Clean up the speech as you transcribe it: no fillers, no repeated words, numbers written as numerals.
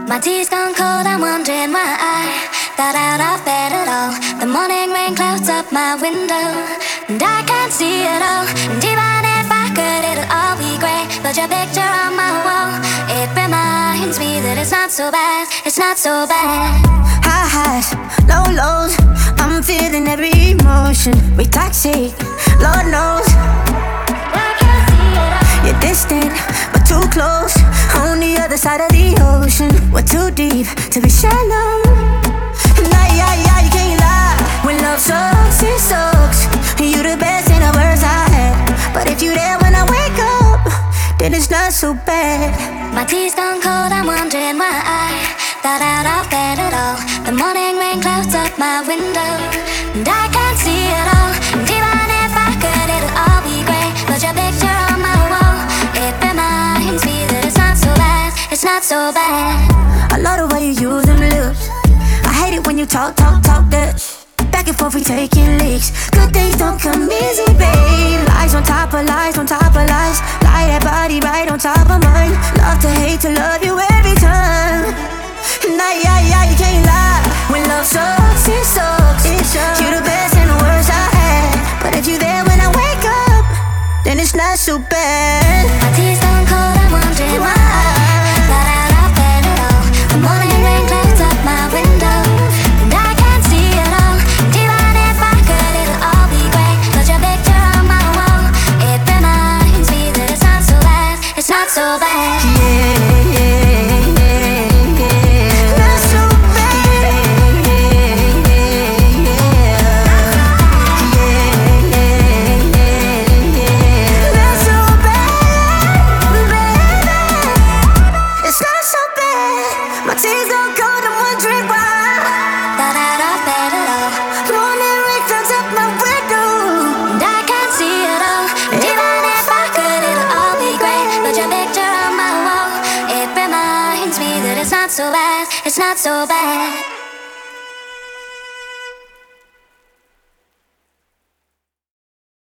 My tea's gone cold, I'm wondering why I got out of bed at all. The morning rain clouds up my window, and I can't see it all. And even if I could, it'll all be grey. But your picture on my wall, it reminds me that it's not so bad, it's not so bad. High highs, low lows, I'm feeling every emotion. We toxic, Lord knows. I can't see it all. You're distant, but too close. On the other side of the ocean, we're too deep to be shallow. Nah, yeah, you can't lie. When love sucks, it sucks. You the best in the words I had. But if you there when I wake up, then it's not so bad. My tea's gone cold, I'm wondering why I got out of bed at all. The morning rain clouds up my window, and I can't see it all. And even if I could, it'll all be grey. But your picture on my wall, it reminds me that it's not so bad, it's not so bad. I love the way you use them lips. I hate it when you talk that. Back and forth we taking leaks. Good things don't come easy, babe. Lies on top of lies, on top of lies. Lie that body right on top of mine. Love to hate to love you every time. Nah, yeah, you can't lie. When love sucks, it sucks. You the best in the words I had. But if you there when I wake up, then it's not so bad. My tea's gone cold, I'm wondering why I got out of bed at all. The morning rain clouds up my window, and I can't see it all. And even if I could, it'll all be grey. But your picture on my wall, it reminds me that it's not so bad, it's not so bad. Not so bad. Not so bad, baby. It's not so bad. My tea's gone cold, I'm wondering why. Got out of bed at all, Morning rain clouds up my window, and I can't see it all. And even if I could, it'll all be grey. But your picture on my wall, it reminds me that it's not so bad, it's not so bad.